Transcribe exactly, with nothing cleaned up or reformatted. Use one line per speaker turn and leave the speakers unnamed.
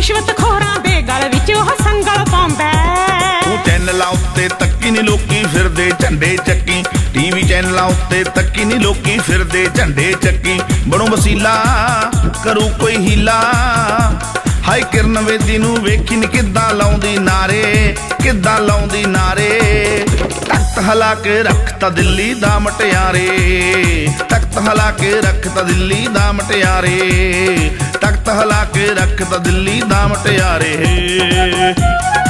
ਰਿਸ਼ਵਤ ਖੋਰਾਂ ਦੇ ਗਲ ਵਿੱਚ ਉਹ ਸੰਗਲ ਪਾਉਂਦਾ।
ਉਹ ਚੈਨਲਾਂ ਉੱਤੇ ਤੱਕੀ ਨੀ ਲੋਕੀ ਫਿਰਦੇ ਝੰਡੇ ਚੱਕੀ, ਟੀਵੀ ਚੈਨਲਾਂ ਉੱਤੇ ਤੱਕੀ ਨੀ ਲੋਕੀ ਫਿਰਦੇ ਝੰਡੇ ਚੱਕੀ। ਬਣੋ ਵਸੀਲਾ ਕਰੂ ਕੋਈ ਹੀਲਾ, ਹਾਏ ਕਿਰਨ ਵੇਦੀ ਨੂੰ ਵੇਖੀ ਨੀ ਕਿੱਦਾਂ ਲਾਉਂਦੀ ਨਾਰੇ, ਕਿੱਦਾਂ ਲਾਉਂਦੀ ਨਾਰੇ। ਤਖਤ ਹਿਲਾ ਕੇ ਰੱਖਤਾ ਦਿੱਲੀ ਦਾ ਮਟਿਆਰੇ, ਤਖਤ ਹਿਲਾ ਕੇ ਰੱਖਤਾ ਦਿੱਲੀ ਦਾ ਮਟਿਆਰੇ, ਤਖਤ ਹਿਲਾ ਕੇ ਰੱਖਤਾ ਦਿੱਲੀ ਦਾ ਮਟਿਆਰੇ।